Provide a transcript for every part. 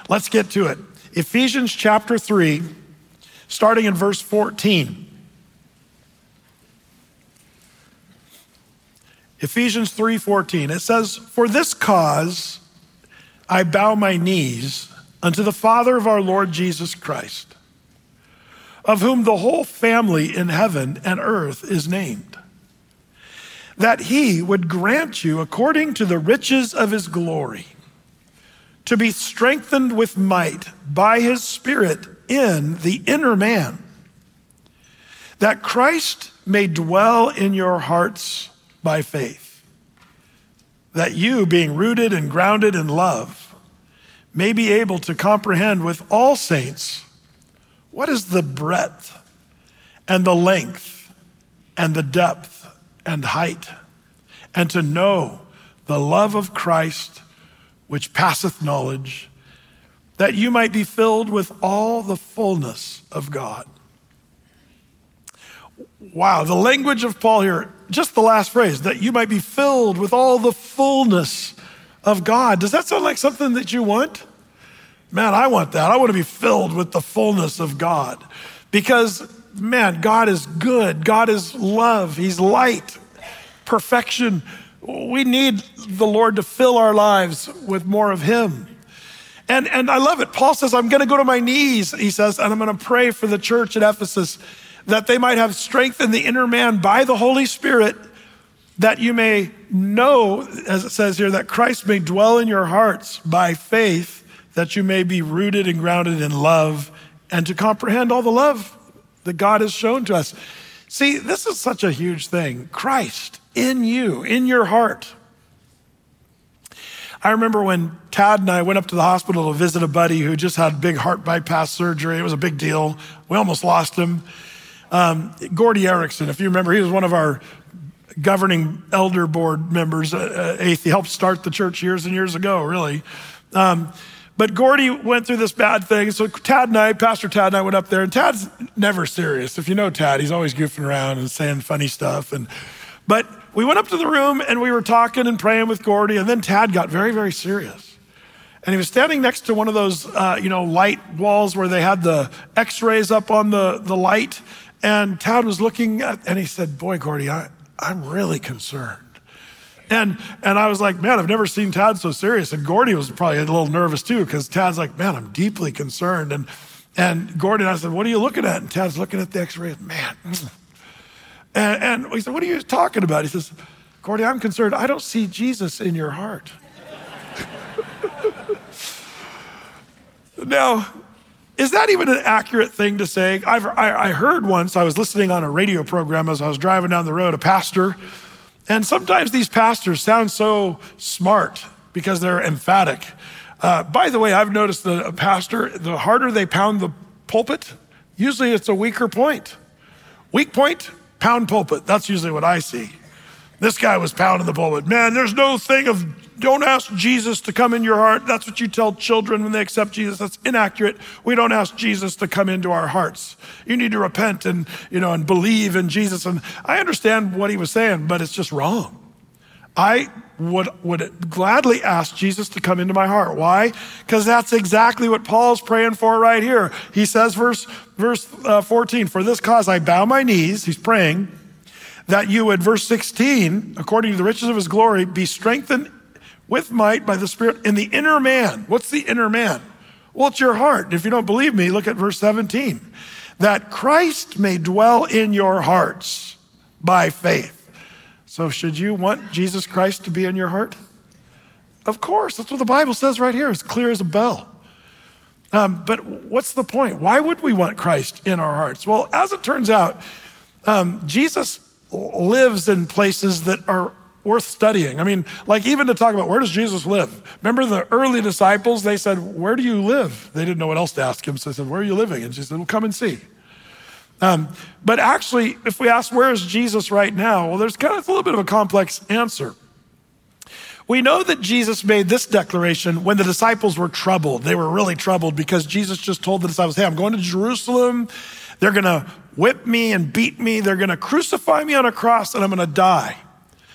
Let's get to it. Ephesians chapter 3, starting in verse 14. Ephesians 3:14, it says, "For this cause I bow my knees unto the Father of our Lord Jesus Christ, of whom the whole family in heaven and earth is named, that he would grant you, according to the riches of his glory, to be strengthened with might by his Spirit in the inner man, that Christ may dwell in your hearts by faith, that you, being rooted and grounded in love, may be able to comprehend with all saints what is the breadth and the length and the depth and height, and to know the love of Christ which passeth knowledge, that you might be filled with all the fullness of God." Wow, the language of Paul here, just the last phrase, that you might be filled with all the fullness of God. Does that sound like something that you want? Man, I want that. I want to be filled with the fullness of God because, man, God is good. God is love. He's light, perfection. We need the Lord to fill our lives with more of him. And I love it. Paul says, I'm going to go to my knees, he says, and I'm going to pray for the church at Ephesus that they might have strength in the inner man by the Holy Spirit, that you may know, as it says here, that Christ may dwell in your hearts by faith, that you may be rooted and grounded in love, and to comprehend all the love that God has shown to us. See, this is such a huge thing. Christ in you, in your heart. I remember when Tad and I went up to the hospital to visit a buddy who just had big heart bypass surgery. It was a big deal. We almost lost him. Gordy Erickson, if you remember, he was one of our governing elder board members. He helped start the church years and years ago, really. But Gordy went through this bad thing. So Pastor Tad and I went up there, and Tad's never serious. If you know Tad, he's always goofing around and saying funny stuff. But we went up to the room and we were talking and praying with Gordy, and then Tad got very, very serious. And he was standing next to one of those, light walls where they had the x-rays up on the light. And Tad was looking at, and he said, "Boy, Gordy, I'm really concerned." And I was like, man, I've never seen Tad so serious. And Gordy was probably a little nervous too, because Tad's like, man, I'm deeply concerned. And Gordy and I said, "What are you looking at?" And Tad's looking at the x-rays, man. And we said, "What are you talking about?" He says, "Gordy, I'm concerned. I don't see Jesus in your heart." Now, is that even an accurate thing to say? I heard once, I was listening on a radio program as I was driving down the road, a pastor, and sometimes these pastors sound so smart because they're emphatic. By the way, I've noticed that a pastor, the harder they pound the pulpit, usually it's a weaker point. Weak point, pound pulpit. That's usually what I see. This guy was pounding the pulpit. Man, there's no thing of don't ask Jesus to come in your heart. That's what you tell children when they accept Jesus. That's inaccurate. We don't ask Jesus to come into our hearts. You need to repent and believe in Jesus. And I understand what he was saying, but it's just wrong. I would gladly ask Jesus to come into my heart. Why? Because that's exactly what Paul's praying for right here. He says, verse 14, "For this cause I bow my knees," he's praying, "that you would," verse 16, "according to the riches of his glory, be strengthened with might by the Spirit in the inner man." What's the inner man? Well, it's your heart. If you don't believe me, look at verse 17. "That Christ may dwell in your hearts by faith." So should you want Jesus Christ to be in your heart? Of course, that's what the Bible says right here. It's clear as a bell. But what's the point? Why would we want Christ in our hearts? Well, as it turns out, Jesus lives in places that are worth studying. I mean, like even to talk about where does Jesus live? Remember the early disciples, they said, "Where do you live?" They didn't know what else to ask him. So they said, "Where are you living?" And she said, "Well, come and see." But actually, if we ask where is Jesus right now, well, there's kind of a little bit of a complex answer. We know that Jesus made this declaration when the disciples were troubled. They were really troubled because Jesus just told the disciples, "Hey, I'm going to Jerusalem. They're going to whip me and beat me. They're going to crucify me on a cross and I'm going to die."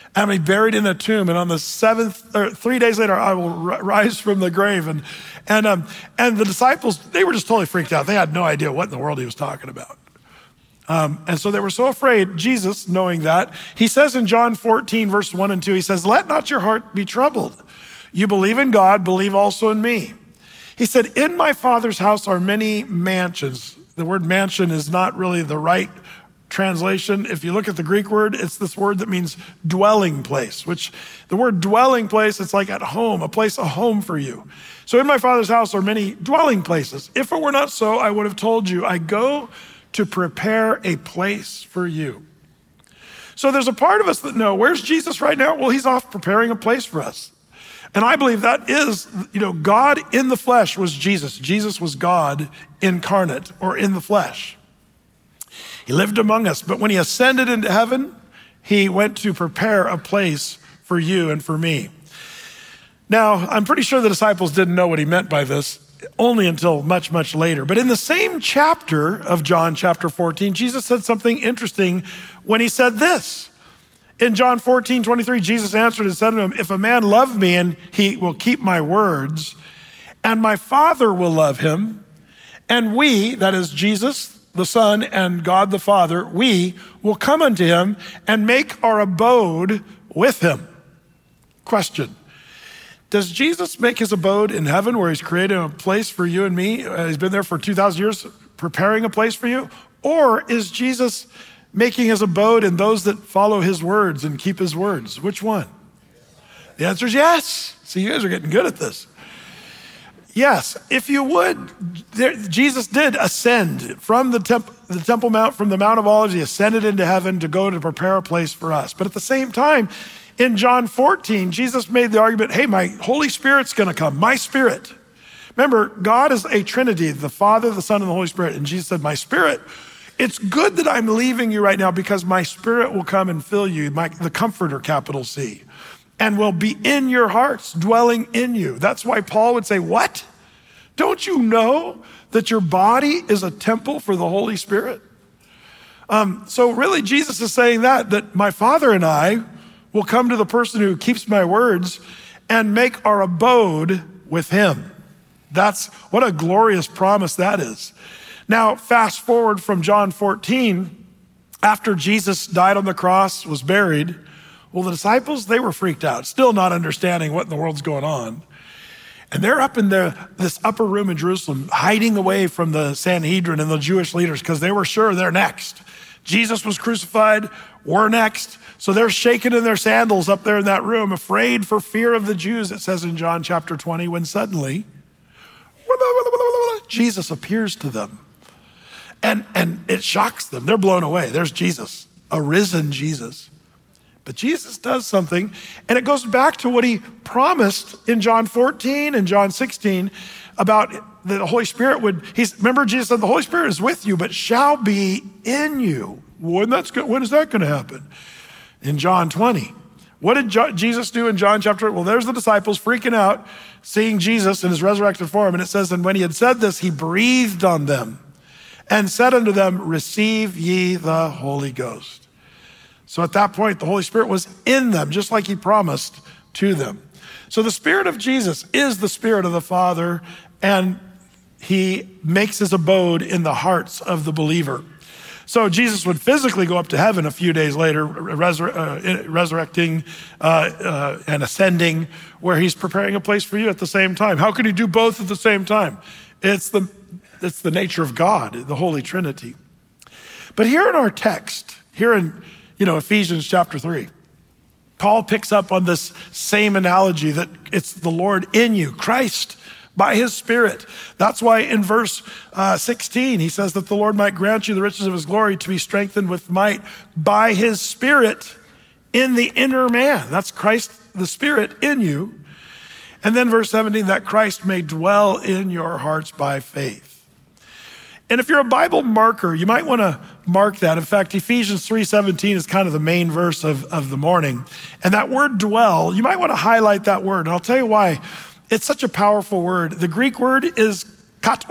and be buried in a tomb. And on the 3 days later, I will rise from the grave. And the disciples, they were just totally freaked out. They had no idea what in the world he was talking about. And so they were so afraid. Jesus, knowing that, he says in John 14, verse 1 and 2, he says, "Let not your heart be troubled. You believe in God, believe also in me." He said, "In my Father's house are many mansions." The word mansion is not really the right translation. If you look at the Greek word, it's this word that means dwelling place, which the word dwelling place, it's like at home, a place, a home for you. So in my Father's house are many dwelling places. If it were not so, I would have told you, I go to prepare a place for you. So there's a part of us that know, where's Jesus right now? Well, he's off preparing a place for us. And I believe that is, God in the flesh was Jesus. Jesus was God incarnate or in the flesh. He lived among us, but when he ascended into heaven, he went to prepare a place for you and for me. Now, I'm pretty sure the disciples didn't know what he meant by this, only until much, much later. But in the same chapter of John, chapter 14, Jesus said something interesting when he said this. In John 14:23, Jesus answered and said to him, "If a man love me, and he will keep my words, and my Father will love him, and we," that is Jesus, the Son, and God the Father, "we will come unto him and make our abode with him." Question: does Jesus make his abode in heaven where he's created a place for you and me? He's been there for 2,000 years preparing a place for you? Or is Jesus making his abode in those that follow his words and keep his words? Which one? The answer is yes. See, you guys are getting good at this. Yes, if you would, Jesus did ascend from the Temple Mount, from the Mount of Olives. He ascended into heaven to go to prepare a place for us. But at the same time, in John 14, Jesus made the argument, hey, my Holy Spirit's gonna come, my Spirit. Remember, God is a Trinity, the Father, the Son, and the Holy Spirit. And Jesus said, my Spirit, it's good that I'm leaving you right now because my Spirit will come and fill you, the Comforter, capital C, and will be in your hearts, dwelling in you. That's why Paul would say, what? Don't you know that your body is a temple for the Holy Spirit? So really, Jesus is saying that my Father and I will come to the person who keeps my words and make our abode with him. That's what a glorious promise that is. Now, fast forward from John 14, after Jesus died on the cross, was buried, well, the disciples, they were freaked out, still not understanding what in the world's going on. And they're up in this upper room in Jerusalem, hiding away from the Sanhedrin and the Jewish leaders because they were sure they're next. Jesus was crucified, we're next. So they're shaking in their sandals up there in that room, afraid for fear of the Jews, it says in John chapter 20, when suddenly Jesus appears to them. And it shocks them. They're blown away. There's Jesus, a risen Jesus. But Jesus does something, and it goes back to what he promised in John 14 and John 16 about the Holy Spirit remember Jesus said, the Holy Spirit is with you, but shall be in you. When is that going to happen? In John 20. What did Jesus do in John chapter? Well, there's the disciples freaking out, seeing Jesus in his resurrected form. And it says, and when he had said this, he breathed on them and said unto them, receive ye the Holy Ghost. So at that point, the Holy Spirit was in them, just like he promised to them. So the Spirit of Jesus is the Spirit of the Father, and he makes his abode in the hearts of the believer. So Jesus would physically go up to heaven a few days later, resurrecting and ascending, where he's preparing a place for you at the same time. How could he do both at the same time? It's the nature of God, the Holy Trinity. But here in our text, here in Ephesians chapter 3, Paul picks up on this same analogy that it's the Lord in you, Christ, by his Spirit. That's why in verse 16, he says that the Lord might grant you the riches of his glory to be strengthened with might by his Spirit in the inner man. That's Christ, the Spirit in you. And then verse 17, that Christ may dwell in your hearts by faith. And if you're a Bible marker, you might want to mark that. In fact, Ephesians 3:17 is kind of the main verse of the morning. And that word dwell, you might want to highlight that word. And I'll tell you why. It's such a powerful word. The Greek word is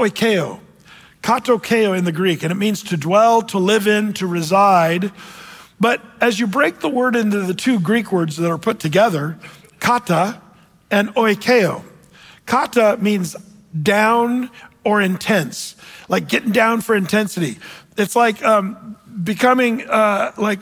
katoikeo in the Greek, and it means to dwell, to live in, to reside. But as you break the word into the two Greek words that are put together, kata and oikeo. Kata means down or intense, like getting down for intensity. It's like becoming like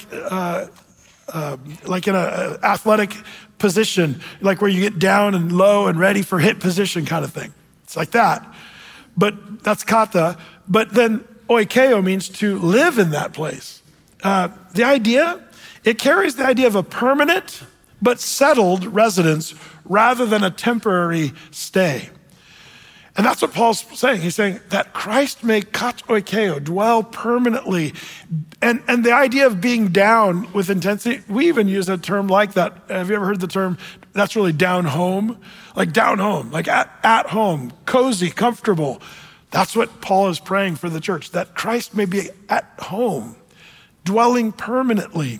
in an athletic position, like where you get down and low and ready for hit position kind of thing. It's like that. But that's kata. But then oikeo means to live in that place. The idea, it carries the idea of a permanent but settled residence rather than a temporary stay. And that's what Paul's saying. He's saying that Christ may kat oikeo, dwell permanently. And the idea of being down with intensity, we even use a term like that. Have you ever heard the term, that's really down home? Like down home, like at home, cozy, comfortable. That's what Paul is praying for the church, that Christ may be at home, dwelling permanently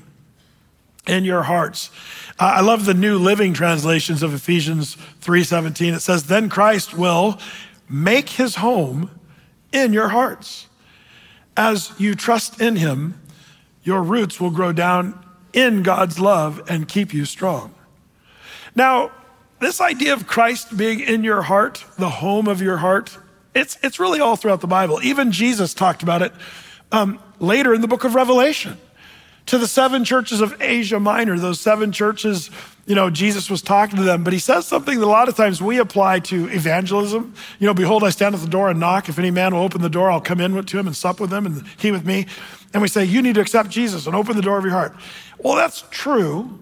in your hearts. I love the New Living Translations of Ephesians 3:17. It says, then Christ will make his home in your hearts. As you trust in him, your roots will grow down in God's love and keep you strong. Now, this idea of Christ being in your heart, the home of your heart, it's really all throughout the Bible. Even Jesus talked about it later in the book of Revelation. To the 7 churches of Asia Minor, those 7 churches, Jesus was talking to them, but he says something that a lot of times we apply to evangelism. Behold, I stand at the door and knock. If any man will open the door, I'll come in to him and sup with him and he with me. And we say, you need to accept Jesus and open the door of your heart. Well, that's true.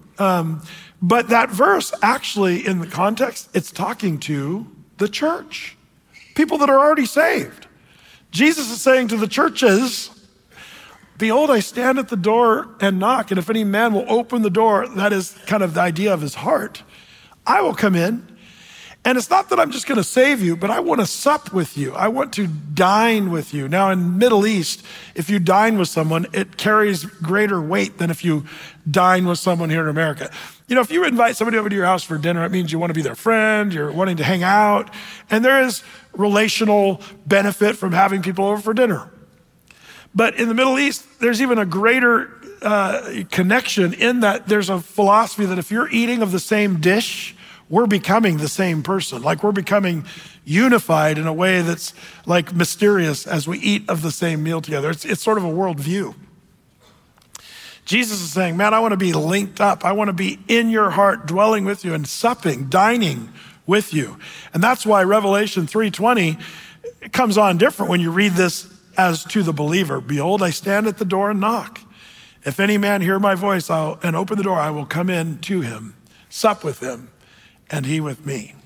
But that verse actually, in the context, it's talking to the church, people that are already saved. Jesus is saying to the churches, behold, I stand at the door and knock, and if any man will open the door, that is kind of the idea of his heart, I will come in. And it's not that I'm just going to save you, but I want to sup with you. I want to dine with you. Now, in Middle East, if you dine with someone, it carries greater weight than if you dine with someone here in America. If you invite somebody over to your house for dinner, it means you want to be their friend, you're wanting to hang out, and there is relational benefit from having people over for dinner. But in the Middle East, there's even a greater connection in that there's a philosophy that if you're eating of the same dish, we're becoming the same person. Like we're becoming unified in a way that's like mysterious as we eat of the same meal together. It's sort of a worldview. Jesus is saying, man, I want to be linked up. I want to be in your heart, dwelling with you and supping, dining with you. And that's why Revelation 3:20 comes on different when you read this as to the believer. Behold, I stand at the door and knock. If any man hear my voice and open the door, I will come in to him, sup with him, and he with me.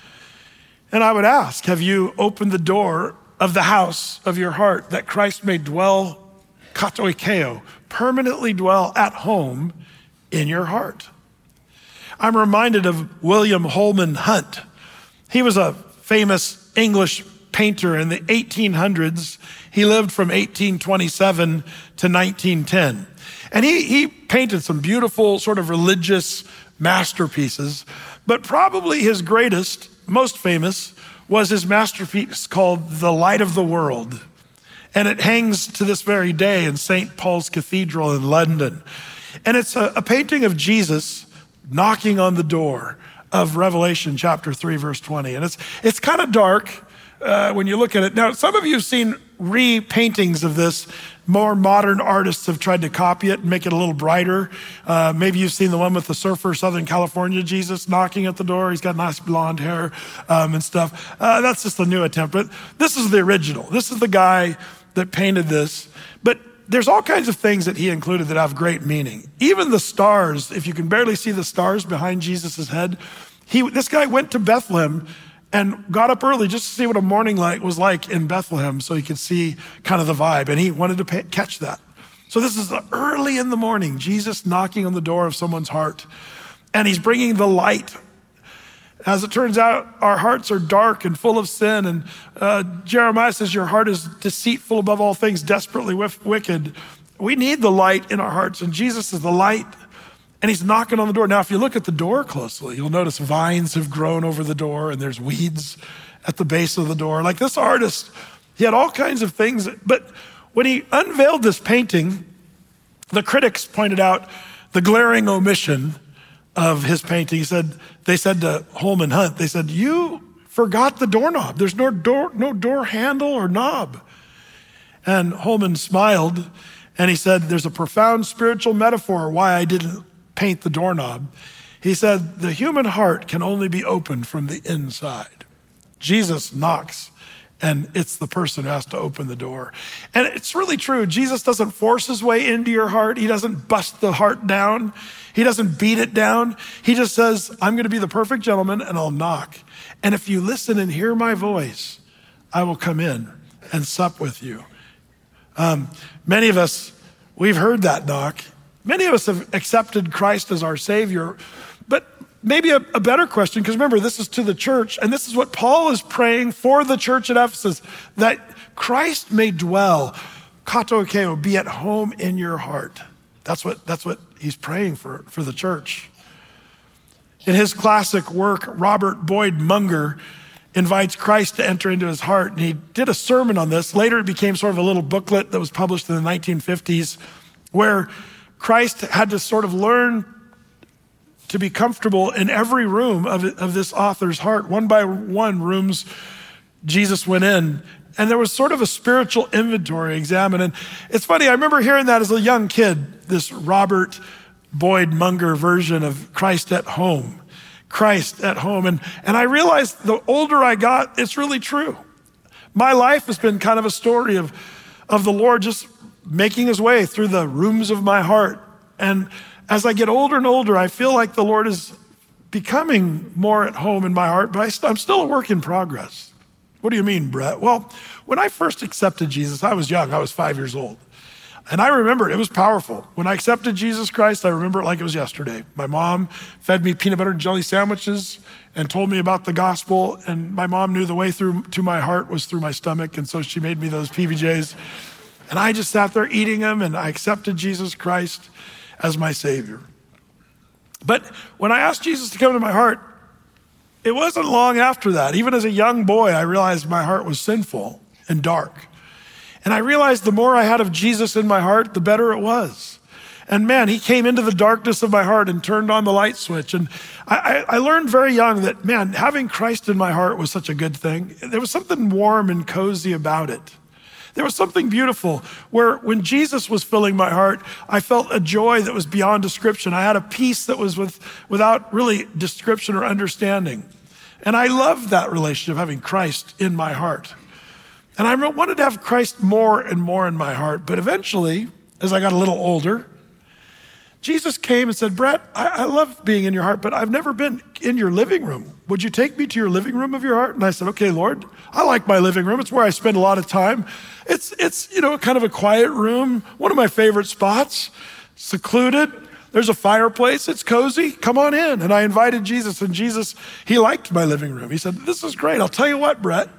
And I would ask, have you opened the door of the house of your heart that Christ may dwell, kat oikeo, permanently dwell at home in your heart? I'm reminded of William Holman Hunt. He was a famous English painter in the 1800s. He lived from 1827 to 1910. And he painted some beautiful sort of religious masterpieces, but probably his greatest, most famous, was his masterpiece called The Light of the World. And it hangs to this very day in St. Paul's Cathedral in London. And it's a painting of Jesus knocking on the door of Revelation chapter 3, verse 20. And it's kind of dark when you look at it. Now, some of you have seen repaintings of this. More modern artists have tried to copy it and make it a little brighter. Maybe you've seen the one with the surfer, Southern California Jesus knocking at the door. He's got nice blonde hair and stuff. That's just a new attempt, but this is the original. This is the guy that painted this. But there's all kinds of things that he included that have great meaning. Even the stars, if you can barely see the stars behind Jesus' head, this guy went to Bethlehem and got up early just to see what a morning light was like in Bethlehem so he could see kind of the vibe, and he wanted to catch that. So this is early in the morning, Jesus knocking on the door of someone's heart, and he's bringing the light. As it turns out, our hearts are dark and full of sin, and Jeremiah says your heart is deceitful above all things, desperately wicked. We need the light in our hearts, and Jesus is the light. And he's knocking on the door. Now, if you look at the door closely, you'll notice vines have grown over the door and there's weeds at the base of the door. Like this artist, he had all kinds of things. But when he unveiled this painting, The critics pointed out the glaring omission of his painting. They said to Holman Hunt, they said, "You forgot the doorknob. There's no door handle or knob." And Holman smiled and he said, "There's a profound spiritual metaphor why I didn't paint the doorknob." He said, "The human heart can only be opened from the inside." Jesus knocks, and it's the person who has to open the door. And it's really true. Jesus doesn't force his way into your heart. He doesn't bust the heart down. He doesn't beat it down. He just says, "I'm going to be the perfect gentleman and I'll knock. And if you listen and hear my voice, I will come in and sup with you." Many of us, we've heard that knock. Many of us have accepted Christ as our Savior. But maybe a better question, because remember, this is to the church, and this is what Paul is praying for the church at Ephesus, that Christ may dwell, katokeo, be at home in your heart. That's what he's praying for the church. In his classic work, Robert Boyd Munger invites Christ to enter into his heart, and he did a sermon on this. Later, it became sort of a little booklet that was published in the 1950s, where Christ had to sort of learn to be comfortable in every room of this author's heart. One by one rooms Jesus went in, and there was sort of a spiritual inventory examined. And it's funny, I remember hearing that as a young kid, this Robert Boyd Munger version of Christ at home. Christ at home. And I realized the older I got, it's really true. My life has been kind of a story of the Lord just making his way through the rooms of my heart. And as I get older and older, I feel like the Lord is becoming more at home in my heart, but I'm still a work in progress. What do you mean, Brett? Well, when I first accepted Jesus, I was young. I was 5 years old. And I remember it was powerful. When I accepted Jesus Christ, I remember it like it was yesterday. My mom fed me peanut butter and jelly sandwiches and told me about the gospel. And my mom knew the way through to my heart was through my stomach. And so she made me those PBJs. And I just sat there eating them, and I accepted Jesus Christ as my Savior. But when I asked Jesus to come into my heart, it wasn't long after that. Even as a young boy, I realized my heart was sinful and dark. And I realized the more I had of Jesus in my heart, the better it was. And man, he came into the darkness of my heart and turned on the light switch. And I learned very young that, man, having Christ in my heart was such a good thing. There was something warm and cozy about it. There was something beautiful where when Jesus was filling my heart, I felt a joy that was beyond description. I had a peace that was without really description or understanding. And I loved that relationship, having Christ in my heart. And I wanted to have Christ more and more in my heart. But eventually, as I got a little older, Jesus came and said, "Brett, I love being in your heart, but I've never been in your living room. Would you take me to your living room of your heart?" And I said, "Okay, Lord, I like my living room. It's where I spend a lot of time. It's kind of a quiet room, one of my favorite spots, secluded. There's a fireplace. It's cozy. Come on in." And I invited Jesus, and Jesus, he liked my living room. He said, "This is great. I'll tell you what, Brett,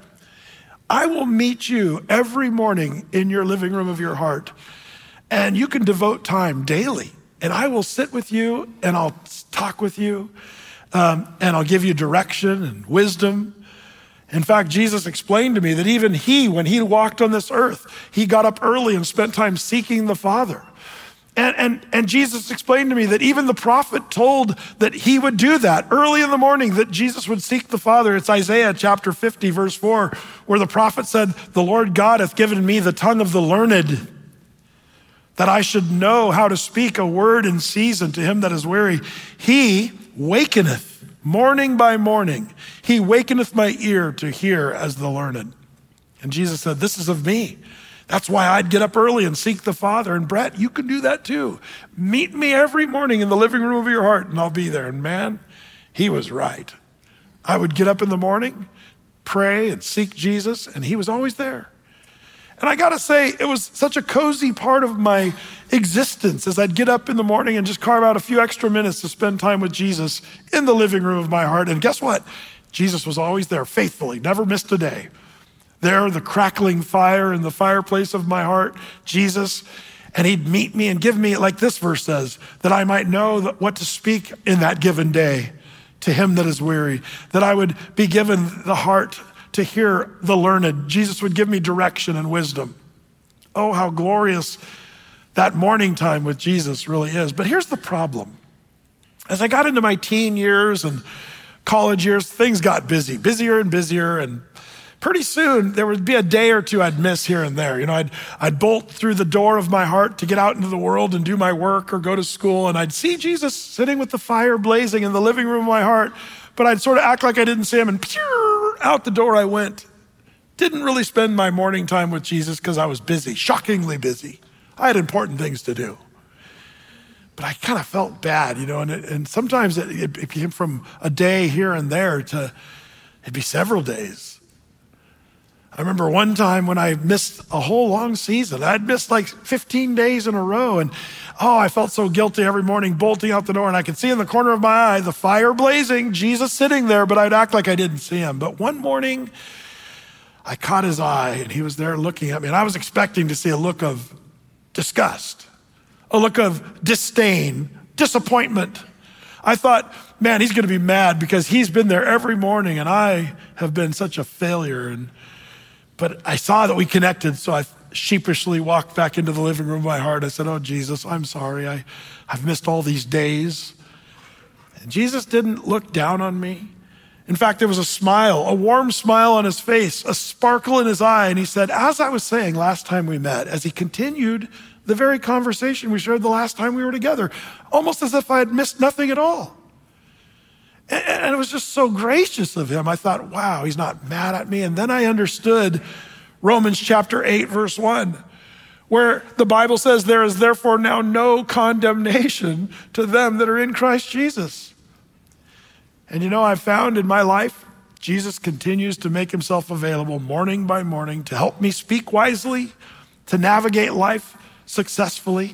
I will meet you every morning in your living room of your heart, and you can devote time daily. And I will sit with you, and I'll talk with you, and I'll give you direction and wisdom." In fact, Jesus explained to me that even when he walked on this earth, he got up early and spent time seeking the Father. And Jesus explained to me that even the prophet told that he would do that early in the morning, that Jesus would seek the Father. It's Isaiah chapter 50, verse 4, where the prophet said, "The Lord God hath given me the tongue of the learned, that I should know how to speak a word in season to him that is weary. He wakeneth morning by morning. He wakeneth my ear to hear as the learned." And Jesus said, "This is of me." That's why I'd get up early and seek the Father. And Brett, you can do that too. Meet me every morning in the living room of your heart, and I'll be there. And man, he was right. I would get up in the morning, pray and seek Jesus, and he was always there. And I gotta say, it was such a cozy part of my existence as I'd get up in the morning and just carve out a few extra minutes to spend time with Jesus in the living room of my heart. And guess what? Jesus was always there faithfully, never missed a day. There, the crackling fire in the fireplace of my heart, Jesus, and he'd meet me and give me, like this verse says, that I might know what to speak in that given day to him that is weary, that I would be given the heart to hear the learned. Jesus would give me direction and wisdom. Oh, how glorious that morning time with Jesus really is. But here's the problem. As I got into my teen years and college years, things got busier and busier. And pretty soon there would be a day or two I'd miss here and there. I'd bolt through the door of my heart to get out into the world and do my work or go to school. And I'd see Jesus sitting with the fire blazing in the living room of my heart. But I'd sort of act like I didn't see him, and out the door I went. Didn't really spend my morning time with Jesus because I was busy, shockingly busy. I had important things to do. But I kind of felt bad, and sometimes it came from a day here and there to, it'd be several days. I remember one time when I missed a whole long season. I'd missed like 15 days in a row, and I felt so guilty every morning bolting out the door, and I could see in the corner of my eye the fire blazing, Jesus sitting there, but I'd act like I didn't see him. But one morning, I caught his eye, and he was there looking at me, and I was expecting to see a look of disgust, a look of disdain, disappointment. I thought, man, he's going to be mad because he's been there every morning and I have been such a failure. But I saw that we connected, so I sheepishly walked back into the living room of my heart. I said, oh, Jesus, I'm sorry. I've missed all these days. And Jesus didn't look down on me. In fact, there was a smile, a warm smile on his face, a sparkle in his eye. And he said, as I was saying last time we met, as he continued the very conversation we shared the last time we were together, almost as if I had missed nothing at all. And it was just so gracious of him. I thought, wow, he's not mad at me. And then I understood Romans chapter 8, verse 1, where the Bible says, there is therefore now no condemnation to them that are in Christ Jesus. And I've found in my life, Jesus continues to make himself available morning by morning to help me speak wisely, to navigate life successfully.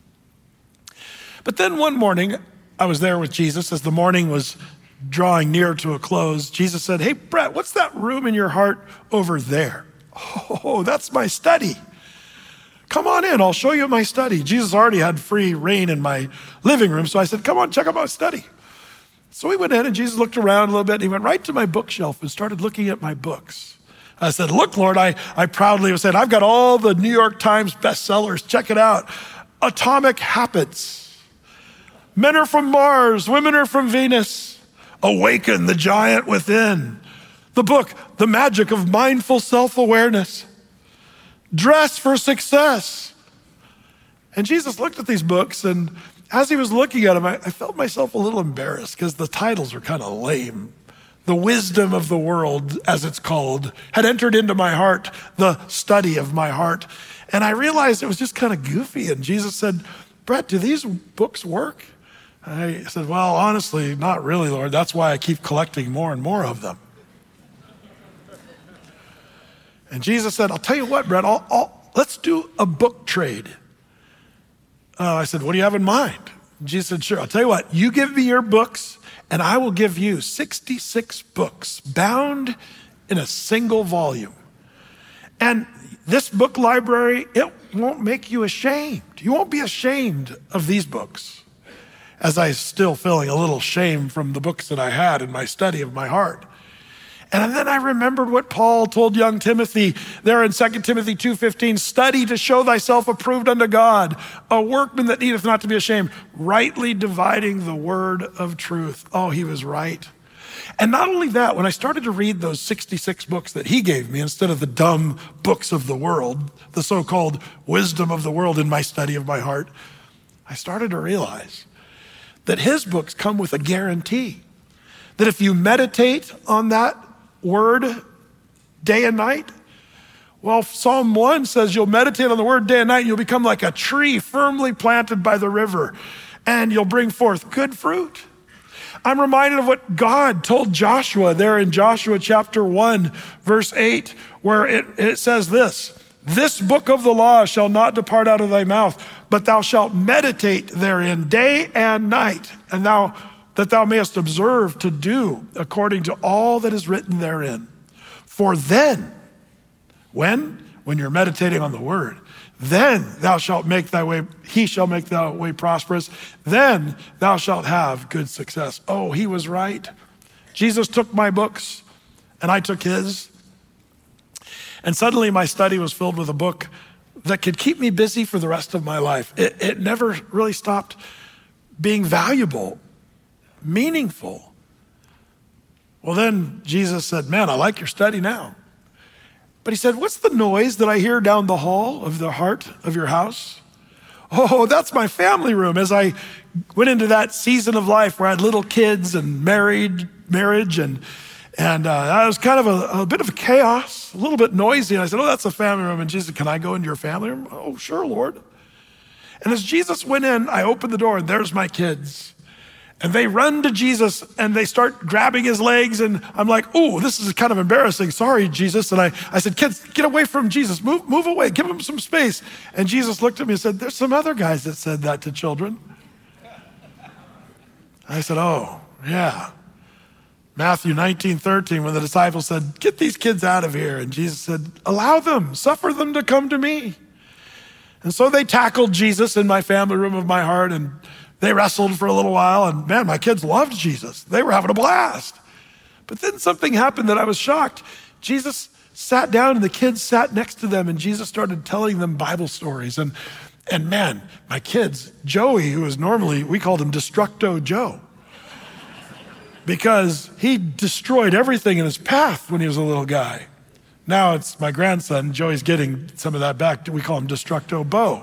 But then one morning, I was there with Jesus as the morning was drawing near to a close. Jesus said, hey, Brett, what's that room in your heart over there? Oh, that's my study. Come on in, I'll show you my study. Jesus already had free reign in my living room, so I said, come on, check out my study. So we went in and Jesus looked around a little bit and he went right to my bookshelf and started looking at my books. I said, look, Lord, I proudly said, I've got all the New York Times bestsellers. Check it out. Atomic Habits. Men are from Mars. Women are from Venus. Awaken the Giant Within. The book, The Magic of Mindful Self-Awareness. Dress for Success. And Jesus looked at these books, and as he was looking at them, I felt myself a little embarrassed because the titles are kind of lame. The Wisdom of the World, as it's called, had entered into my heart, the study of my heart. And I realized it was just kind of goofy. And Jesus said, Brett, do these books work? I said, well, honestly, not really, Lord. That's why I keep collecting more and more of them. And Jesus said, I'll tell you what, Brett, let's do a book trade. I said, what do you have in mind? Jesus said, sure, I'll tell you what, you give me your books and I will give you 66 books bound in a single volume. And this book library, it won't make you ashamed. You won't be ashamed of these books. As I still feeling a little shame from the books that I had in my study of my heart. And then I remembered what Paul told young Timothy there in 2 Timothy 2:15, study to show thyself approved unto God, a workman that needeth not to be ashamed, rightly dividing the word of truth. Oh, he was right. And not only that, when I started to read those 66 books that he gave me instead of the dumb books of the world, the so-called wisdom of the world in my study of my heart, I started to realize that his books come with a guarantee that if you meditate on that word day and night, well, Psalm 1 says you'll meditate on the word day and night and you'll become like a tree firmly planted by the river and you'll bring forth good fruit. I'm reminded of what God told Joshua there in Joshua chapter 1, verse 8, where it says this book of the law shall not depart out of thy mouth, but thou shalt meditate therein day and night, and that thou mayest observe to do according to all that is written therein. For then, when you're meditating on the word, then thou shalt make thy way, he shall make thy way prosperous. Then thou shalt have good success. Oh, he was right. Jesus took my books and I took his. And suddenly my study was filled with a book that could keep me busy for the rest of my life. It never really stopped being valuable, meaningful. Well, then Jesus said, man, I like your study now. But he said, what's the noise that I hear down the hall of the heart of your house? Oh, that's my family room. As I went into that season of life where I had little kids and marriage, and I was kind of a bit of a chaos, a little bit noisy. And I said, oh, that's a family room. And Jesus said, can I go into your family room? Oh, sure, Lord. And as Jesus went in, I opened the door and there's my kids. And they run to Jesus and they start grabbing his legs. And I'm like, oh, this is kind of embarrassing. Sorry, Jesus. And I said, kids, get away from Jesus. Move away. Give him some space. And Jesus looked at me and said, there's some other guys that said that to children. I said, oh, yeah. Matthew 19:13, when the disciples said, get these kids out of here. And Jesus said, allow them, suffer them to come to me. And so they tackled Jesus in my family room of my heart, and they wrestled for a little while, and man, my kids loved Jesus. They were having a blast. But then something happened that I was shocked. Jesus sat down and the kids sat next to them, and Jesus started telling them Bible stories. And man, my kids, Joey, who was normally, we called him Destructo Joe, because he destroyed everything in his path when he was a little guy. Now it's my grandson, Joey's getting some of that back. We call him Destructo Bo.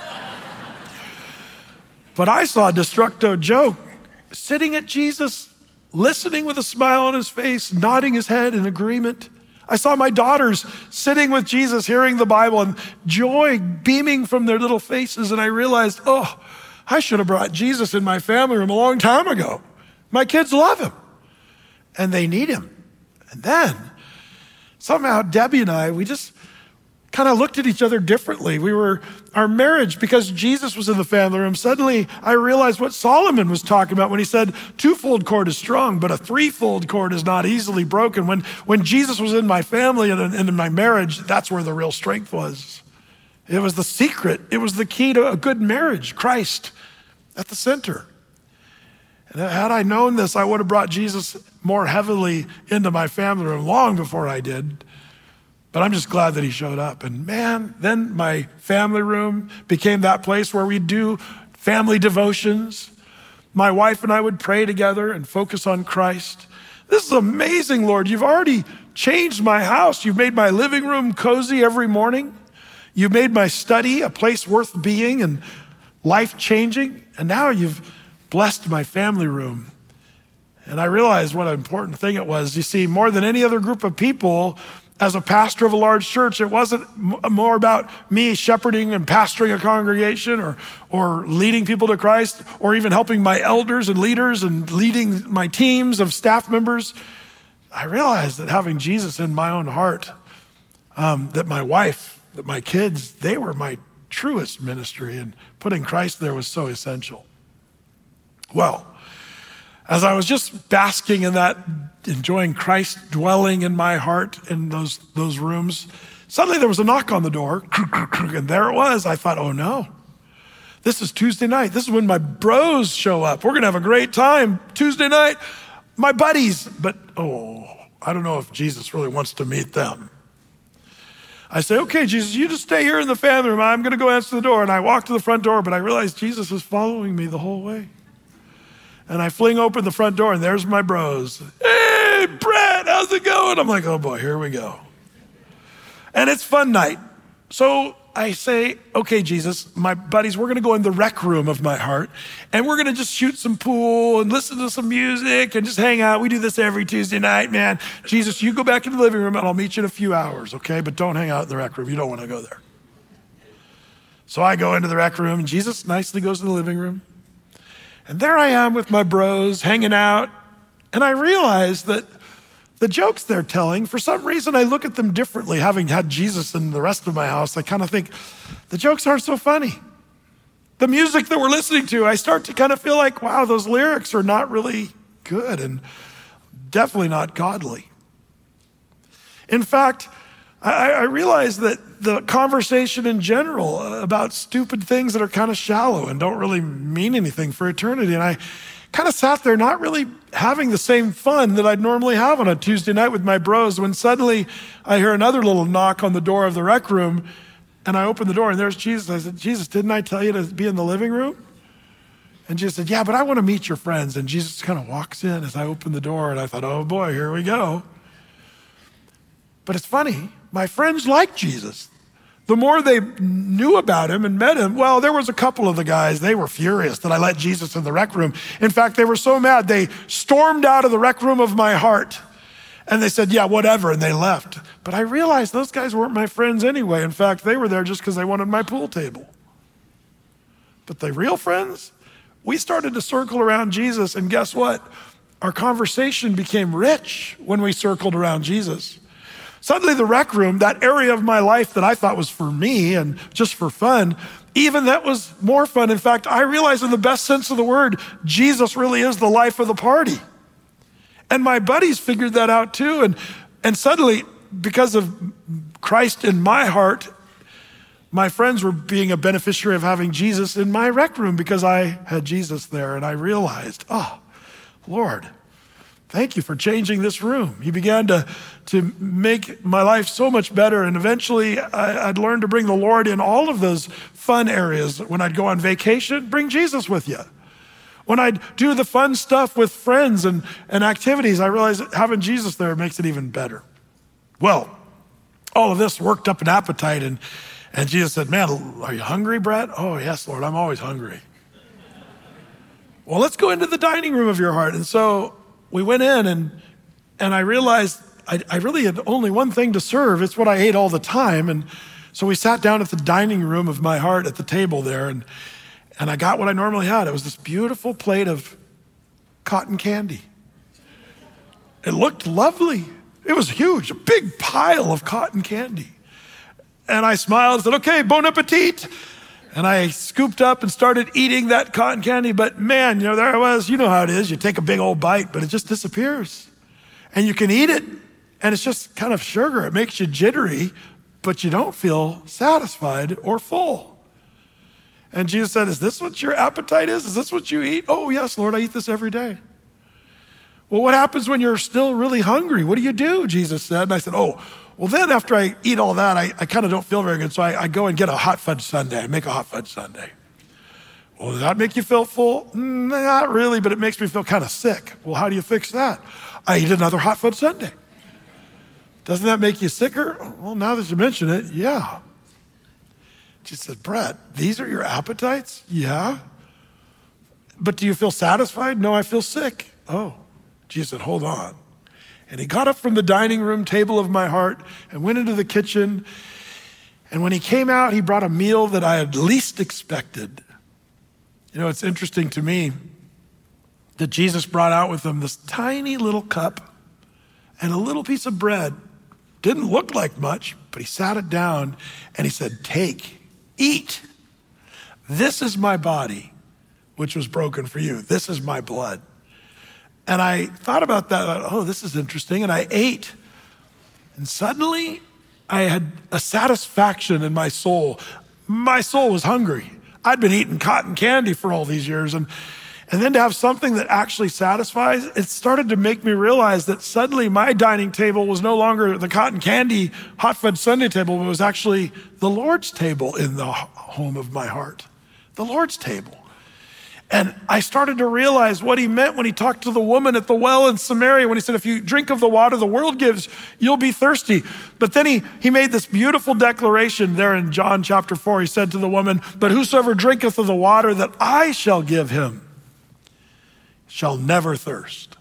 But I saw Destructo Joe sitting at Jesus, listening with a smile on his face, nodding his head in agreement. I saw my daughters sitting with Jesus, hearing the Bible, and joy beaming from their little faces. And I realized, oh, I should have brought Jesus in my family room a long time ago. My kids love him, and they need him. And then somehow Debbie and I, we just kind of looked at each other differently. Our marriage, because Jesus was in the family room, suddenly I realized what Solomon was talking about when he said, twofold cord is strong, but a threefold cord is not easily broken. When Jesus was in my family and in my marriage, that's where the real strength was. It was the secret. It was the key to a good marriage, Christ at the center. And had I known this, I would have brought Jesus more heavily into my family room long before I did. But I'm just glad that he showed up. And man, then my family room became that place where we do family devotions. My wife and I would pray together and focus on Christ. This is amazing, Lord. You've already changed my house. You've made my living room cozy every morning. You've made my study a place worth being and life-changing. And now you've blessed my family room. And I realized what an important thing it was. You see, more than any other group of people, as a pastor of a large church, it wasn't more about me shepherding and pastoring a congregation or leading people to Christ or even helping my elders and leaders and leading my teams of staff members. I realized that having Jesus in my own heart, that my wife, that my kids, they were my truest ministry, and putting Christ there was so essential. Well, as I was just basking in that, enjoying Christ dwelling in my heart in those rooms, suddenly there was a knock on the door, and there it was. I thought, oh no, this is Tuesday night. This is when my bros show up. We're gonna have a great time Tuesday night. My buddies, but I don't know if Jesus really wants to meet them. I say, okay, Jesus, you just stay here in the family room. I'm gonna go answer the door. And I walk to the front door, but I realized Jesus was following me the whole way. And I fling open the front door and there's my bros. Hey, Brett, how's it going? I'm like, oh boy, here we go. And it's fun night. So I say, okay, Jesus, my buddies, we're gonna go in the rec room of my heart and we're gonna just shoot some pool and listen to some music and just hang out. We do this every Tuesday night, man. Jesus, you go back in the living room and I'll meet you in a few hours, okay? But don't hang out in the rec room. You don't wanna go there. So I go into the rec room and Jesus nicely goes to the living room. And there I am with my bros hanging out. And I realize that the jokes they're telling, for some reason, I look at them differently. Having had Jesus in the rest of my house, I kind of think the jokes aren't so funny. The music that we're listening to, I start to kind of feel like, wow, those lyrics are not really good and definitely not godly. In fact, I realize that the conversation in general about stupid things that are kind of shallow and don't really mean anything for eternity. And I kind of sat there not really having the same fun that I'd normally have on a Tuesday night with my bros when suddenly I hear another little knock on the door of the rec room. And I opened the door and there's Jesus. I said, Jesus, didn't I tell you to be in the living room? And Jesus said, yeah, but I want to meet your friends. And Jesus kind of walks in as I open the door and I thought, oh boy, here we go. But it's funny, my friends liked Jesus. The more they knew about him and met him, well, there was a couple of the guys, they were furious that I let Jesus in the rec room. In fact, they were so mad, they stormed out of the rec room of my heart. And they said, yeah, whatever, and they left. But I realized those guys weren't my friends anyway. In fact, they were there just because they wanted my pool table. But the real friends, we started to circle around Jesus, and guess what? Our conversation became rich when we circled around Jesus. Suddenly the rec room, that area of my life that I thought was for me and just for fun, even that was more fun. In fact, I realized in the best sense of the word, Jesus really is the life of the party. And my buddies figured that out too. And suddenly, because of Christ in my heart, my friends were being a beneficiary of having Jesus in my rec room because I had Jesus there. And I realized, oh, Lord, thank you for changing this room. You began to make my life so much better. And eventually I'd learned to bring the Lord in all of those fun areas. When I'd go on vacation, bring Jesus with you. When I'd do the fun stuff with friends and activities, I realized that having Jesus there makes it even better. Well, all of this worked up an appetite. And Jesus said, man, are you hungry, Brett? Oh, yes, Lord, I'm always hungry. Well, let's go into the dining room of your heart. And so we went in and I realized I really had only one thing to serve. It's what I ate all the time. And so we sat down at the dining room of my heart at the table there and I got what I normally had. It was this beautiful plate of cotton candy. It looked lovely. It was huge, a big pile of cotton candy. And I smiled and said, okay, bon appetit. And I scooped up and started eating that cotton candy. But man, there I was. You know how it is. You take a big old bite, but it just disappears. And you can eat it, and it's just kind of sugar. It makes you jittery, but you don't feel satisfied or full. And Jesus said, is this what your appetite is? Is this what you eat? Oh, yes, Lord, I eat this every day. Well, what happens when you're still really hungry? What do you do? Jesus said. And I said, oh, well, then after I eat all that, I kind of don't feel very good. So I go and get a hot fudge sundae. I make a hot fudge sundae. Well, does that make you feel full? Not really, but it makes me feel kind of sick. Well, how do you fix that? I eat another hot fudge sundae. Doesn't that make you sicker? Well, now that you mention it, yeah. She said, Brett, these are your appetites? Yeah. But do you feel satisfied? No, I feel sick. Oh, Jesus said, hold on. And he got up from the dining room table of my heart and went into the kitchen. And when he came out, he brought a meal that I had least expected. It's interesting to me that Jesus brought out with him this tiny little cup and a little piece of bread. Didn't look like much, but he sat it down and he said, take, eat. This is my body, which was broken for you. This is my blood. And I thought about that. Oh, this is interesting. And I ate. And suddenly I had a satisfaction in my soul. My soul was hungry. I'd been eating cotton candy for all these years. And then to have something that actually satisfies, it started to make me realize that suddenly my dining table was no longer the cotton candy hot fudge sundae table, but it was actually the Lord's table in the home of my heart. The Lord's table. And I started to realize what he meant when he talked to the woman at the well in Samaria, when he said, if you drink of the water the world gives, you'll be thirsty. But then he made this beautiful declaration there in John chapter 4. He said to the woman, but whosoever drinketh of the water that I shall give him shall never thirst.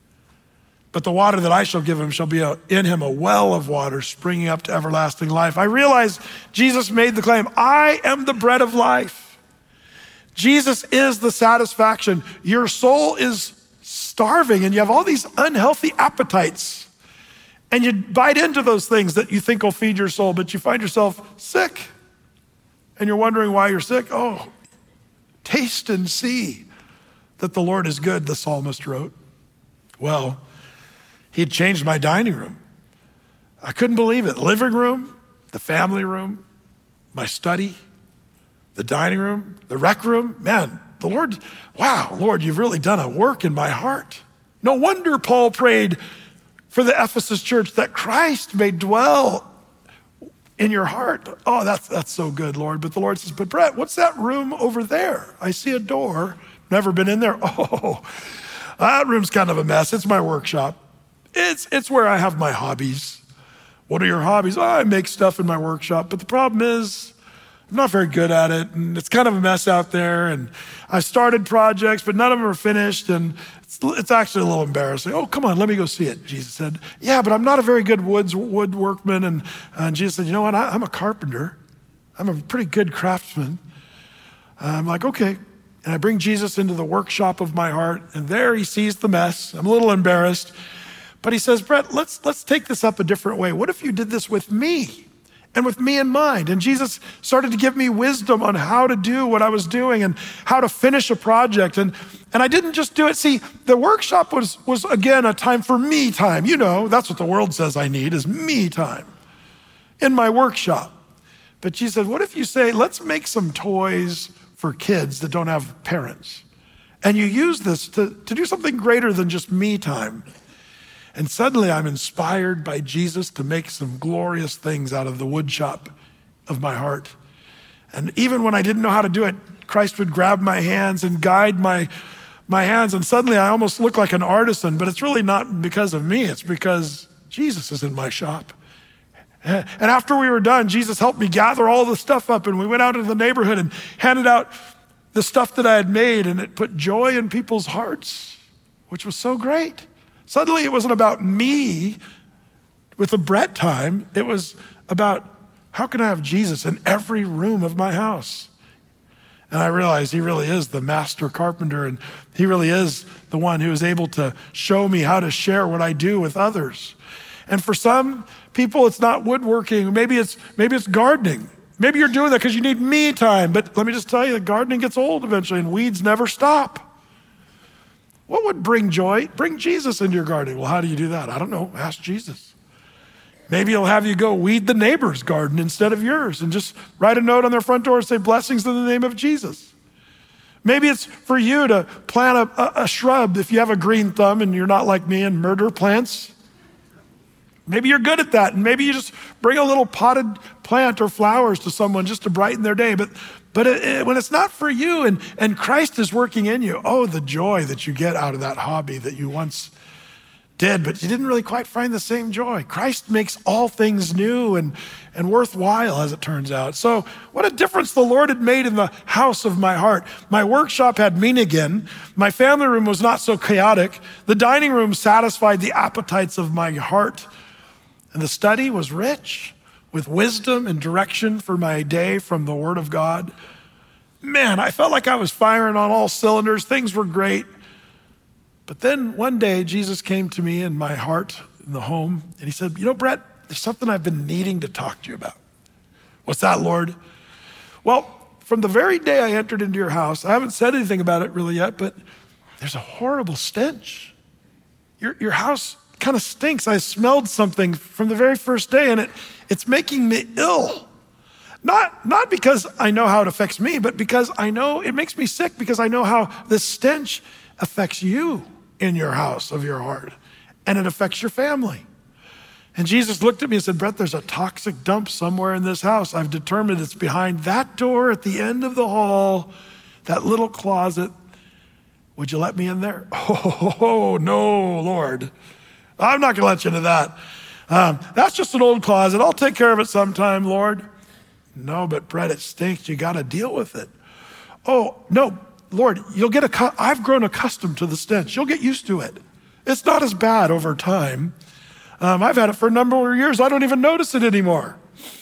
But the water that I shall give him shall be in him a well of water springing up to everlasting life. I realized Jesus made the claim, I am the bread of life. Jesus is the satisfaction. Your soul is starving and you have all these unhealthy appetites and you bite into those things that you think will feed your soul, but you find yourself sick and you're wondering why you're sick. Oh, taste and see that the Lord is good, the psalmist wrote. Well, he had changed my dining room. I couldn't believe it. Living room, the family room, my study, the dining room, the rec room. Man, the Lord, wow, Lord, you've really done a work in my heart. No wonder Paul prayed for the Ephesus church that Christ may dwell in your heart. Oh, that's so good, Lord. But the Lord says, but Brett, what's that room over there? I see a door. Never been in there. Oh, that room's kind of a mess. It's my workshop. It's where I have my hobbies. What are your hobbies? Oh, I make stuff in my workshop. But the problem is, I'm not very good at it, and it's kind of a mess out there, and I started projects, but none of them are finished, and it's actually a little embarrassing. Oh, come on, let me go see it, Jesus said. Yeah, but I'm not a very good wood workman, and Jesus said, you know what, I'm a carpenter. I'm a pretty good craftsman. I'm like, okay. And I bring Jesus into the workshop of my heart, and there he sees the mess. I'm a little embarrassed, but he says, Brett, let's take this up a different way. What if you did this with me? And with me in mind. And Jesus started to give me wisdom on how to do what I was doing and how to finish a project. And I didn't just do it. See, the workshop was again, a time for me time. You know, that's what the world says I need is me time in my workshop. But Jesus said, what if you say, let's make some toys for kids that don't have parents. And you use this to do something greater than just me time. And suddenly I'm inspired by Jesus to make some glorious things out of the wood shop of my heart. And even when I didn't know how to do it, Christ would grab my hands and guide my hands. And suddenly I almost look like an artisan, but it's really not because of me. It's because Jesus is in my shop. And after we were done, Jesus helped me gather all the stuff up, and we went out into the neighborhood and handed out the stuff that I had made, and it put joy in people's hearts, which was so great. Suddenly it wasn't about me with the Brett time. It was about how can I have Jesus in every room of my house? And I realized he really is the master carpenter, and he really is the one who is able to show me how to share what I do with others. And for some people, it's not woodworking. Maybe it's gardening. Maybe you're doing that because you need me time. But let me just tell you, the gardening gets old eventually, and weeds never stop. What would bring joy? Bring Jesus into your garden. Well, how do you do that? I don't know. Ask Jesus. Maybe he'll have you go weed the neighbor's garden instead of yours and just write a note on their front door and say blessings in the name of Jesus. Maybe it's for you to plant a shrub if you have a green thumb and you're not like me and murder plants. Maybe you're good at that, and maybe you just bring a little potted plant or flowers to someone just to brighten their day. But when it's not for you and Christ is working in you, oh, the joy that you get out of that hobby that you once did, but you didn't really quite find the same joy. Christ makes all things new and worthwhile, as it turns out. So what a difference the Lord had made in the house of my heart. My workshop had meaning again. My family room was not so chaotic. The dining room satisfied the appetites of my heart. And the study was rich with wisdom and direction for my day from the Word of God. Man, I felt like I was firing on all cylinders. Things were great. But then one day, Jesus came to me in my heart in the home, and he said, you know, Brett, there's something I've been needing to talk to you about. What's that, Lord? Well, from the very day I entered into your house, I haven't said anything about it really yet, but there's a horrible stench. Your house kind of stinks. I smelled something from the very first day, and it's making me ill. Not because I know how it affects me, but because I know it makes me sick, because I know how this stench affects you in your house of your heart, and it affects your family. And Jesus looked at me and said, Brett, there's a toxic dump somewhere in this house. I've determined it's behind that door at the end of the hall, that little closet. Would you let me in there? Oh, no, Lord. I'm not going to let you into that. That's just an old closet. I'll take care of it sometime, Lord. No, but Brett, it stinks. You got to deal with it. Oh, no, Lord, I've grown accustomed to the stench. You'll get used to it. It's not as bad over time. I've had it for a number of years. I don't even notice it anymore.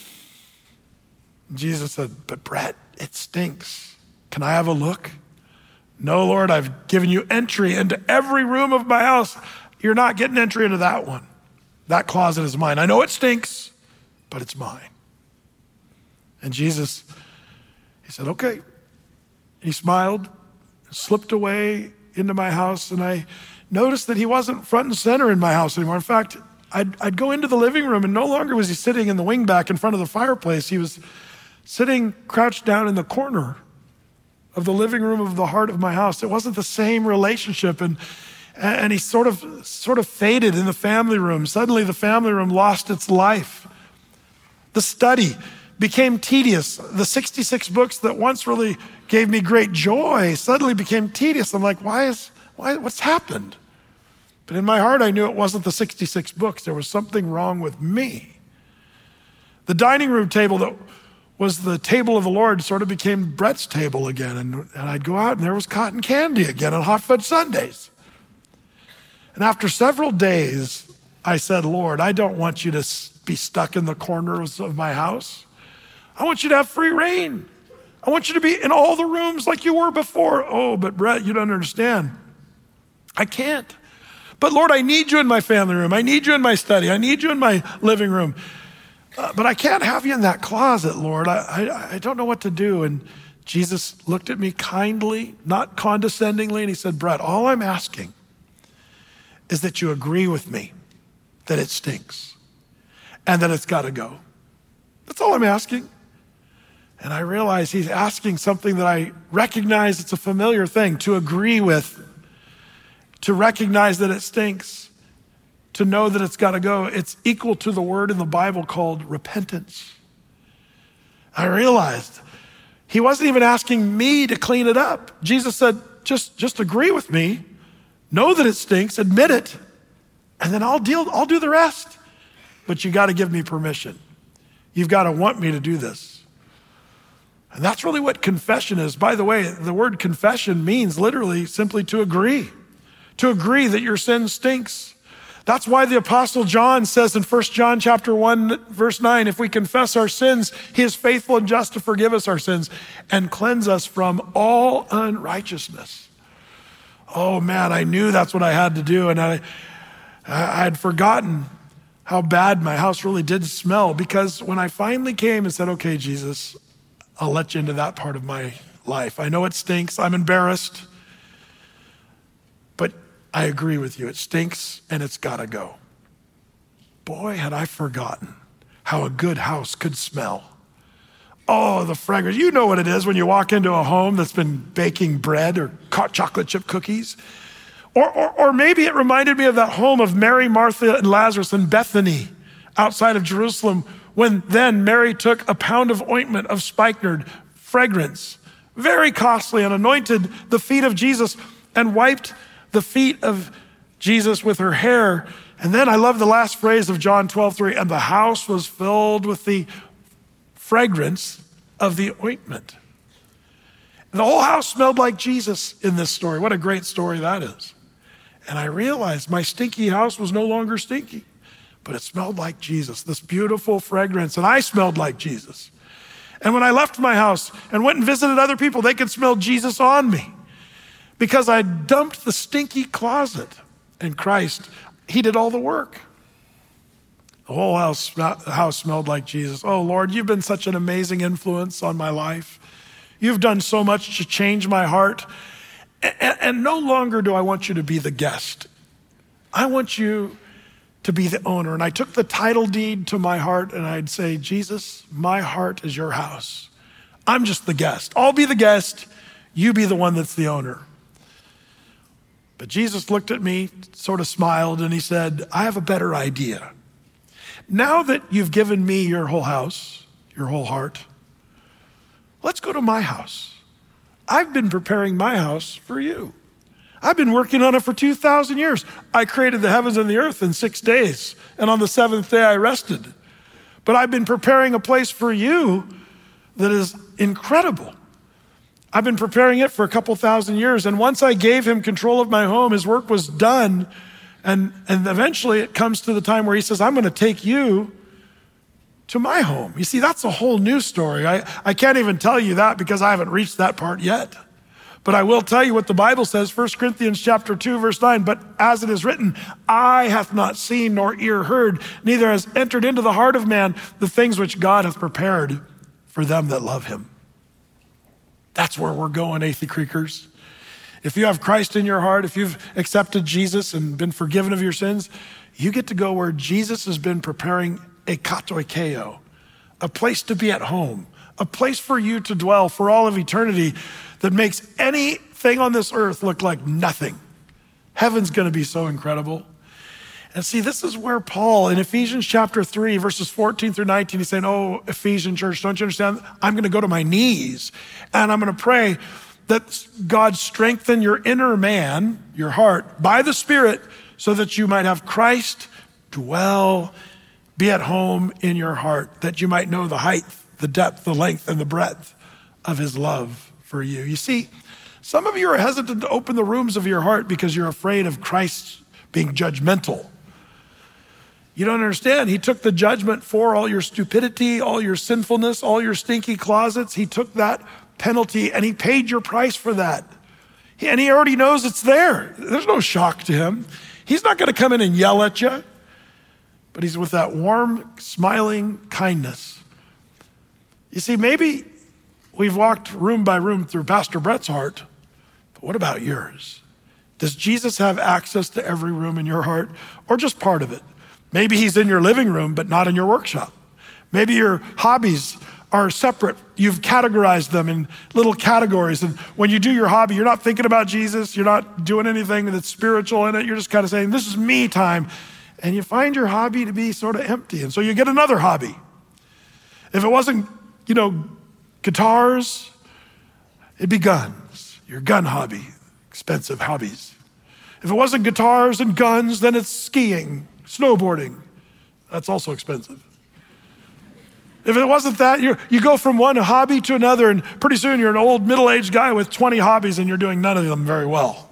Jesus said, but Brett, it stinks. Can I have a look? No, Lord, I've given you entry into every room of my house. You're not getting entry into that one. That closet is mine. I know it stinks, but it's mine. And Jesus, he said, okay. He smiled, slipped away into my house, and I noticed that he wasn't front and center in my house anymore. In fact, I'd go into the living room, and no longer was he sitting in the wingback in front of the fireplace. He was sitting crouched down in the corner of the living room of the heart of my house. It wasn't the same relationship, and he sort of faded in the family room. Suddenly the family room lost its life. The study became tedious. The 66 books that once really gave me great joy suddenly became tedious. I'm like, what's happened? But in my heart, I knew it wasn't the 66 books. There was something wrong with me. The dining room table that was the table of the Lord sort of became Brett's table again. And I'd go out and there was cotton candy again on hot fudge sundaes. And after several days, I said, Lord, I don't want you to be stuck in the corners of my house. I want you to have free reign. I want you to be in all the rooms like you were before. Oh, but Brett, you don't understand. I can't. But Lord, I need you in my family room. I need you in my study. I need you in my living room. But I can't have you in that closet, Lord. I don't know what to do. And Jesus looked at me kindly, not condescendingly, and he said, Brett, all I'm asking is that you agree with me that it stinks and that it's got to go. That's all I'm asking. And I realize he's asking something that I recognize it's a familiar thing, to agree with, to recognize that it stinks, to know that it's got to go. It's equal to the word in the Bible called repentance. I realized he wasn't even asking me to clean it up. Jesus said, just agree with me, know that it stinks, admit it, and then I'll do the rest. But you got to give me permission. You've got to want me to do this. And that's really what confession is. By the way, the word confession means literally simply to agree that your sin stinks. That's why the Apostle John says in 1 John chapter 1, verse 9, if we confess our sins, he is faithful and just to forgive us our sins and cleanse us from all unrighteousness. Oh man, I knew that's what I had to do. And I had forgotten how bad my house really did smell, because when I finally came and said, okay, Jesus, I'll let you into that part of my life. I know it stinks. I'm embarrassed. But I agree with you. It stinks and it's got to go. Boy, had I forgotten how a good house could smell. Oh, the fragrance. You know what it is when you walk into a home that's been baking bread or chocolate chip cookies. Or maybe it reminded me of that home of Mary, Martha, and Lazarus in Bethany outside of Jerusalem, when then Mary took a pound of ointment of spikenard fragrance, very costly, and anointed the feet of Jesus and wiped the feet of Jesus with her hair. And then I love the last phrase of John 12:3, and the house was filled with the fragrance of the ointment. And the whole house smelled like Jesus in this story. What a great story that is. And I realized my stinky house was no longer stinky, but it smelled like Jesus, this beautiful fragrance, and I smelled like Jesus. And when I left my house and went and visited other people, they could smell Jesus on me because I dumped the stinky closet, and Christ, he did all the work. The whole house smelled like Jesus. Oh Lord, you've been such an amazing influence on my life. You've done so much to change my heart. And no longer do I want you to be the guest. I want you to be the owner. And I took the title deed to my heart and I'd say, Jesus, my heart is your house. I'm just the guest. I'll be the guest. You be the one that's the owner. But Jesus looked at me, sort of smiled, and he said, I have a better idea. Now that you've given me your whole house, your whole heart, let's go to my house. I've been preparing my house for you. I've been working on it for 2,000 years. I created the heavens and the earth in 6 days, and on the seventh day I rested. But I've been preparing a place for you that is incredible. I've been preparing it for a couple thousand years, and once I gave him control of my home, his work was done, and eventually it comes to the time where he says, I'm gonna take you to my home. You see, that's a whole new story. I can't even tell you that because I haven't reached that part yet. But I will tell you what the Bible says, 1 Corinthians chapter 2, verse 9, but as it is written, eye hath not seen nor ear heard, neither has entered into the heart of man the things which God hath prepared for them that love him. That's where we're going, Athey Creekers. If you have Christ in your heart, if you've accepted Jesus and been forgiven of your sins, you get to go where Jesus has been preparing a katoikeo, a place to be at home, a place for you to dwell for all of eternity that makes anything on this earth look like nothing. Heaven's gonna be so incredible. And see, this is where Paul, in Ephesians chapter 3, verses 14 through 19, he's saying, oh, Ephesian church, don't you understand? I'm going to go to my knees and I'm going to pray that God strengthen your inner man, your heart, by the Spirit, so that you might have Christ dwell, be at home in your heart, that you might know the height, the depth, the length, and the breadth of his love for you. You see, some of you are hesitant to open the rooms of your heart because you're afraid of Christ being judgmental. You don't understand. He took the judgment for all your stupidity, all your sinfulness, all your stinky closets. He took that penalty and he paid your price for that. And he already knows it's there. There's no shock to him. He's not going to come in and yell at you, but he's with that warm, smiling kindness. You see, maybe we've walked room by room through Pastor Brett's heart, but what about yours? Does Jesus have access to every room in your heart or just part of it? Maybe he's in your living room, but not in your workshop. Maybe your hobbies are separate. You've categorized them in little categories. And when you do your hobby, you're not thinking about Jesus. You're not doing anything that's spiritual in it. You're just kind of saying, this is me time. And you find your hobby to be sort of empty. And so you get another hobby. If it wasn't, guitars, it'd be guns. Your gun hobby, expensive hobbies. If it wasn't guitars and guns, then it's skiing, snowboarding. That's also expensive. If it wasn't that, you go from one hobby to another, and pretty soon you're an old middle-aged guy with 20 hobbies and you're doing none of them very well.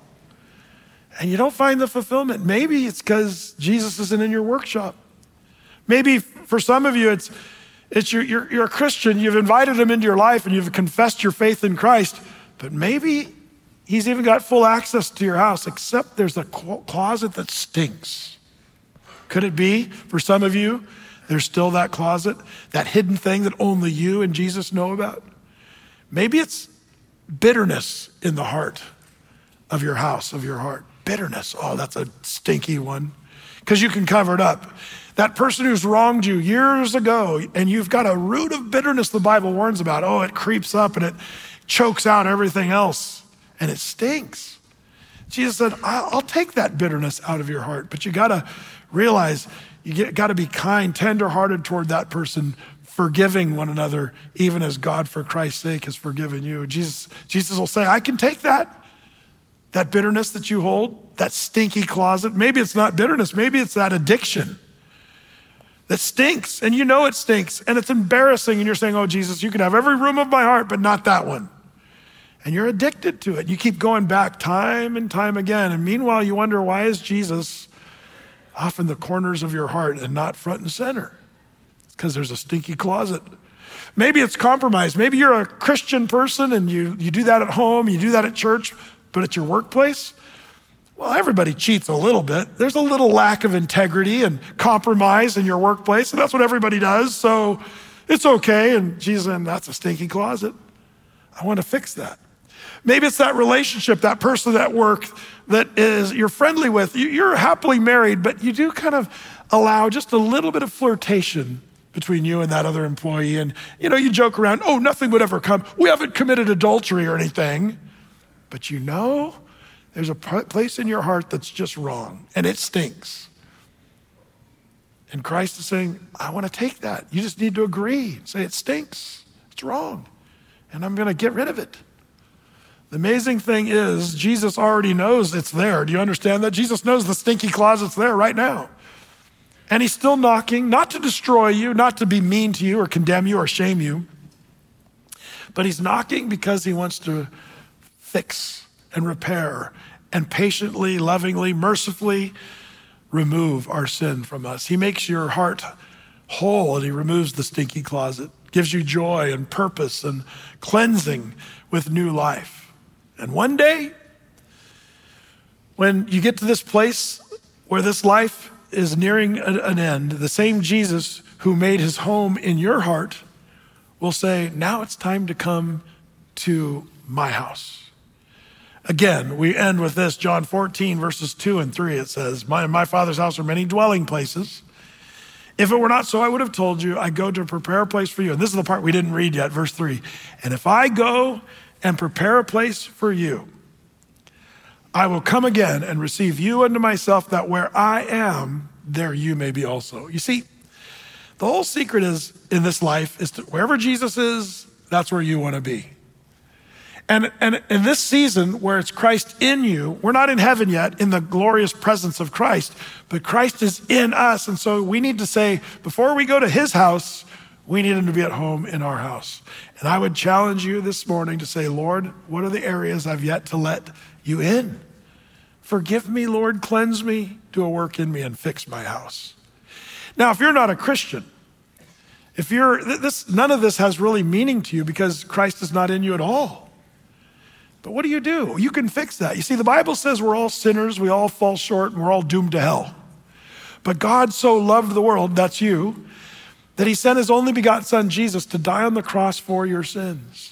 And you don't find the fulfillment. Maybe it's because Jesus isn't in your workshop. Maybe for some of you, you're a Christian, you've invited him into your life and you've confessed your faith in Christ, but maybe he's even got full access to your house, except there's a closet that stinks. Could it be for some of you, there's still that closet, that hidden thing that only you and Jesus know about? Maybe it's bitterness in the heart of your house, of your heart. Bitterness, oh, that's a stinky one, because you can cover it up. That person who's wronged you years ago, and you've got a root of bitterness the Bible warns about. Oh, it creeps up and it chokes out everything else, and it stinks. Jesus said, I'll take that bitterness out of your heart, but you gotta realize you got to be kind, tender-hearted toward that person, forgiving one another, even as God, for Christ's sake, has forgiven you. Jesus will say, I can take that bitterness that you hold, that stinky closet. Maybe it's not bitterness. Maybe it's that addiction that stinks, and you know it stinks, and it's embarrassing, and you're saying, oh, Jesus, you can have every room of my heart, but not that one. And you're addicted to it. You keep going back time and time again, and meanwhile, you wonder, why is Jesus off in the corners of your heart and not front and center? It's because there's a stinky closet. Maybe it's compromise. Maybe you're a Christian person and you do that at home, you do that at church, but at your workplace, well, everybody cheats a little bit. There's a little lack of integrity and compromise in your workplace, and that's what everybody does, so it's okay. And Jesus said, that's a stinky closet. I want to fix that. Maybe it's that relationship, that person at work that you're friendly with. You're happily married, but you do kind of allow just a little bit of flirtation between you and that other employee. And you joke around, oh, nothing would ever come. We haven't committed adultery or anything. But there's a place in your heart that's just wrong, and it stinks. And Christ is saying, I want to take that. You just need to agree. Say it stinks. It's wrong. And I'm going to get rid of it. The amazing thing is Jesus already knows it's there. Do you understand that? Jesus knows the stinky closet's there right now. And he's still knocking, not to destroy you, not to be mean to you or condemn you or shame you, but he's knocking because he wants to fix and repair and patiently, lovingly, mercifully remove our sin from us. He makes your heart whole and he removes the stinky closet, gives you joy and purpose and cleansing with new life. And one day, when you get to this place where this life is nearing an end, the same Jesus who made his home in your heart will say, now it's time to come to my house. Again, we end with this, John 14, verses 2 and 3. It says, in my Father's house are many dwelling places. If it were not so, I would have told you, I go to prepare a place for you. And this is the part we didn't read yet, verse 3. And if I go and prepare a place for you, I will come again and receive you unto myself, that where I am, there you may be also. You see, the whole secret is in this life is to, wherever Jesus is, that's where you want to be. And in this season where it's Christ in you, we're not in heaven yet in the glorious presence of Christ, but Christ is in us. And so we need to say, before we go to his house, we need him to be at home in our house. And I would challenge you this morning to say, Lord, what are the areas I've yet to let you in? Forgive me, Lord, cleanse me, do a work in me and fix my house. Now, if you're not a Christian, none of this has really meaning to you because Christ is not in you at all. But what do? You can fix that. You see, the Bible says we're all sinners, we all fall short, and we're all doomed to hell. But God so loved the world, that's you, that he sent his only begotten son, Jesus, to die on the cross for your sins.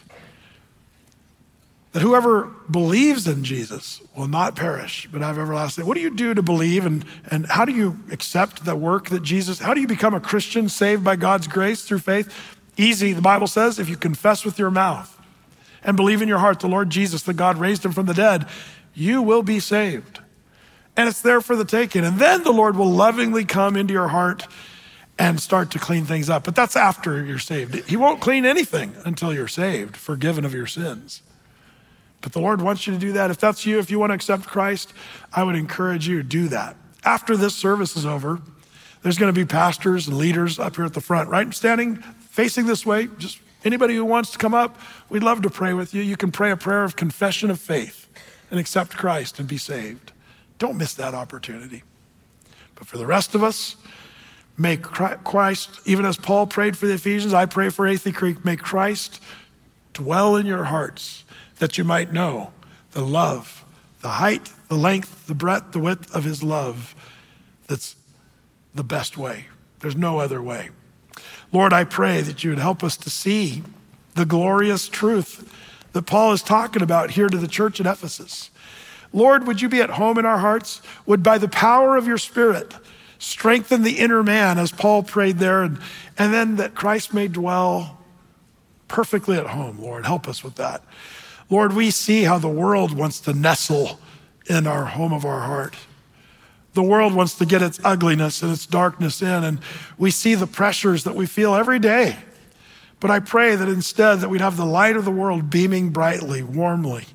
That whoever believes in Jesus will not perish, but have everlasting. What do you do to believe, and how do you accept the work that Jesus, how do you become a Christian saved by God's grace through faith? Easy, the Bible says, if you confess with your mouth and believe in your heart the Lord Jesus, that God raised him from the dead, you will be saved. And it's there for the taking. And then the Lord will lovingly come into your heart and start to clean things up. But that's after you're saved. He won't clean anything until you're saved, forgiven of your sins. But the Lord wants you to do that. If that's you, if you want to accept Christ, I would encourage you to do that. After this service is over, there's going to be pastors and leaders up here at the front, right? Standing, facing this way. Just anybody who wants to come up, we'd love to pray with you. You can pray a prayer of confession of faith and accept Christ and be saved. Don't miss that opportunity. But for the rest of us, may Christ, even as Paul prayed for the Ephesians, I pray for Athey Creek, may Christ dwell in your hearts, that you might know the love, the height, the length, the breadth, the width of his love. That's the best way. There's no other way. Lord, I pray that you would help us to see the glorious truth that Paul is talking about here to the church at Ephesus. Lord, would you be at home in our hearts? Would by the power of your Spirit strengthen the inner man, as Paul prayed there, and then that Christ may dwell perfectly at home. Lord, help us with that. Lord, we see how the world wants to nestle in our home of our heart. The world wants to get its ugliness and its darkness in, and we see the pressures that we feel every day. But I pray that instead that we'd have the light of the world beaming brightly, warmly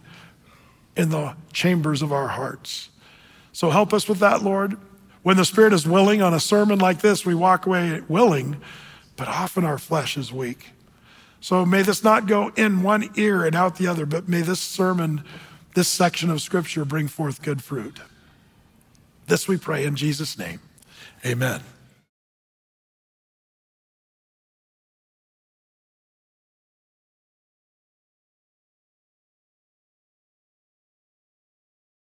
in the chambers of our hearts. So help us with that, Lord. When the Spirit is willing on a sermon like this, we walk away willing, but often our flesh is weak. So may this not go in one ear and out the other, but may this sermon, this section of Scripture bring forth good fruit. This we pray in Jesus' name. Amen.